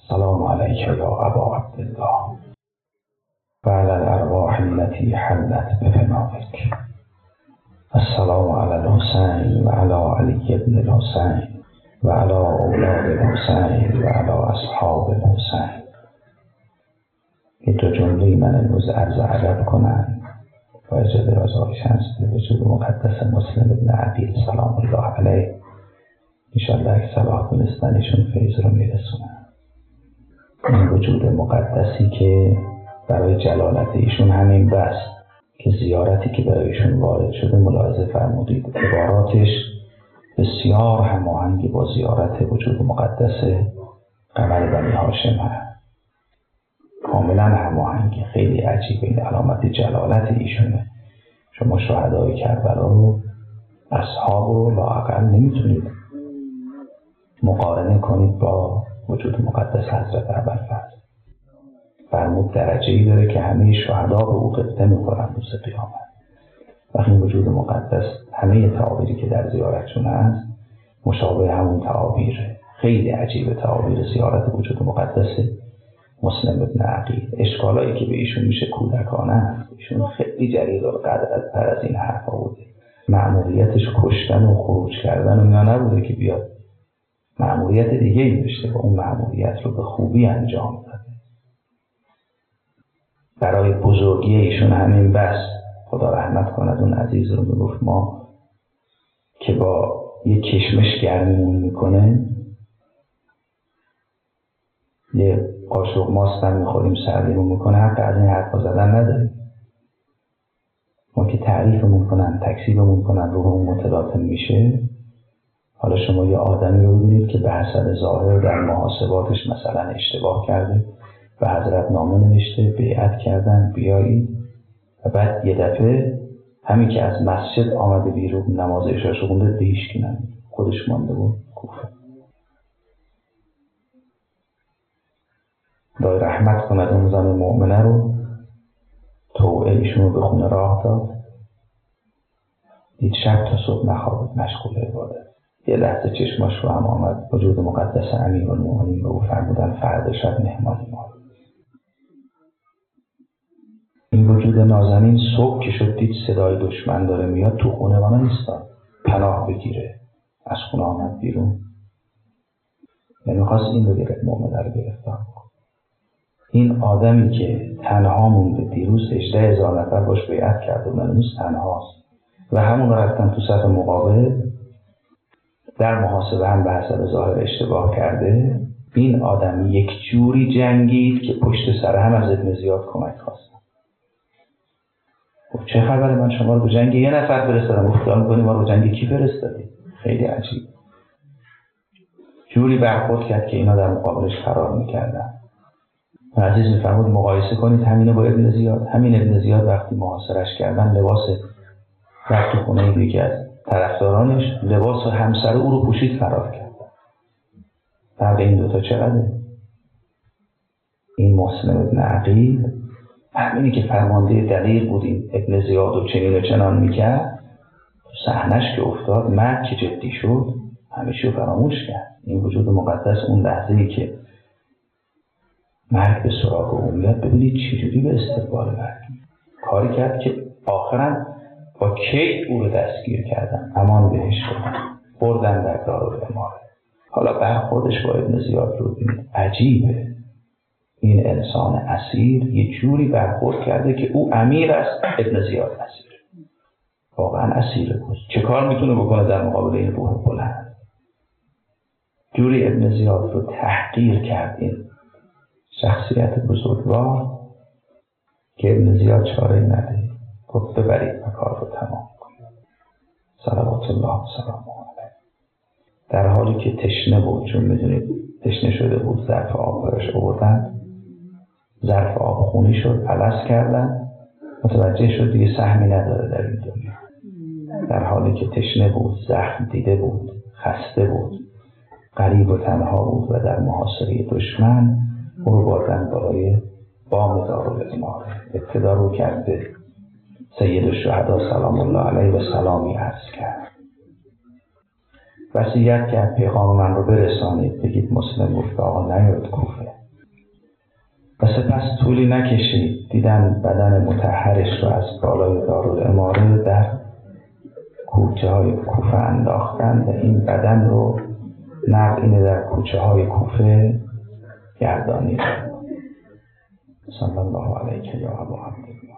سلام علیک یا ابا عبدالله و علی الارواح التي حلت بفنائک. السلام علی الحسین و علی علی بن الحسین و علی اولاد الحسین و علی اصحاب الحسین. این دو جمله من امروز عرض ادب کنم و اجازه رضایش هست به وجود مقدس مسلم ابن عقیل سلام الله علیه. انشاءالله اگه صلاح دونستنشون فیض رو میرسونن. این وجود مقدسی که برای جلالت ایشون همین بس که زیارتی که برای ایشون وارد شده ملاحظه فرمودید عباراتش بسیار هماهنگ با زیارت وجود مقدس قمر بنی هاشم هست. کاملا هماهنگ، خیلی عجیبه. این علامت جلالت ایشونه. شما شهدای کربلا رو، اصحاب رو لااقل نمیتونید مقارنه کنید با وجود مقدس حضرت ابوالفضل. فرمود درجه‌ای داره که همه شهدا به او قبطه می‌خورن روز قیامت. وقتی این وجود مقدس همه تعابیری که در زیارتشون هست مشابه همون تعابیره. خیلی عجیبه تعابیر زیارت وجود مقدس مسلم ابن عقیل. اشکالایی که به ایشون میشه کودکانه است. ایشون خیلی جلیل و قدرت‌تر از این حرفا بوده. مأموریتش کشتن و خروج کردن و اینا نبوده که بیاد مأموریت دیگه ای داشته و اون مأموریت رو به خوبی انجام داده. برای بزرگی ایشون همین بس. خدا رحمت کند اون عزیز رو میگفت ما که با یه کشمش گرمیمون میکنه یه قاشق ماست هم میخوریم سردیمون میکنه حق از این حرفا زدن نداریم. ما که تعریفمون کنن تکذیبمون کنن روحمون متلاطم میشه. حالا شما یه آدمی رو ببینید که به حسب ظاهر در محاسباتش مثلا اشتباه کرده به حضرت نامه نوشته بیعت کردن بیایید و بعد یه دفعه همین که از مسجد آمده بیرون نماز عشاء خونده به هیچکی نمید. خودش مانده بود کوفه. خدای رحمت کند اون زن مؤمنه رو توعه ایشون رو به خونه راه داد. دید شب تا صبح نخوابید مشغول عبادت. یه لحظه چشماش رو هم آمد وجود مقدس امیرالمؤمنین به او فرمودن فردا شب مهمانی ما. این وجود نازنین صبح که شد دید صدای دشمن داره میاد تو خونه ما نیستن پناه بگیره. از خونه آمد بیرون. نمیخواست این رو گرفت مؤمنه رو گرفتار. این آدمی که تنها مونده دیروز 18,000 نفر باش بیعت کرده و امروز تنهاست و همون رفتن تو صف مقابل در محاسبه هم به حسب ظاهر اشتباه کرده. این آدم یک جوری جنگید که پشت سر هم از ابن زیاد کمک خواستن. چه خبره من شما رو به جنگ یه نفر فرستادم. خیال می‌کنی ما رو به جنگ کی فرستادی؟ خیلی عجیب. جوری برخورد کرد که اینا در مقابلش فرار می‌کردن. عزیز می‌فرمود مقایسه کنید همینو با ابن زیاد. همین ابن زیاد وقتی محاصرش کردن لباس رفت تو خونه یکی از طرفدارانش لباس همسر او رو پوشید فرار کرد. فرق این دوتا چقدره؟ این مسلم ابن عقیل همینی که فرمانده دقیق بودیم ابن زیاد و چنین و چنان میکرد صحنش که افتاد مرگ که جدی شد همیشه فراموش کرد. این وجود مقدس اون لحظه‌ای که مرگ به سراغ او میاد ببینید چجوری به استقبال مرگ کاری کرد که آخراً با کیت او رو دستگیر کردن امان بهش دادن بردن در دارالاماره. حالا برخوردش با ابن زیاد رو ببینید عجیبه. این انسان اسیر یه جوری برخورد کرده که او امیر است ابن زیاد اسیر. واقعا اسیره بود. چه کار میتونه بکنه در مقابل این روح بلند؟ جوری ابن زیاد رو تحقیر کرد این شخصیت بزرگوار که ابن زیاد چاره نده. گفت ببرید و کار رو تمام کنید. صلوات الله و سلامه علیه. در حالی که تشنه بود چون میدونید تشنه شده بود ظرف آب برش آوردن. ظرف آب خونی شد پلس کردن. متوجه شد دیگه سهمی نداره در این دنیا. در حالی که تشنه بود زخم دیده بود خسته بود غریب و تنها بود و در محاصره دشمن او رو بردن برای بام دارالاماره. ابتدا رو کرد به سید الشهدا سلام الله علیه و سلامی عرض کرد. وصیت کرد پیغام من رو برسانید. بگید مسلم گفت آقا نیاید کوفه. و سپس طولی نکشید دیدن بدن مطهرش رو از بالای دارالعماره در کوچه های کوفه انداختن و این بدن رو نقل در کوچه های کوفه گردانید. صلی الله علیک یا ابا عبدالله.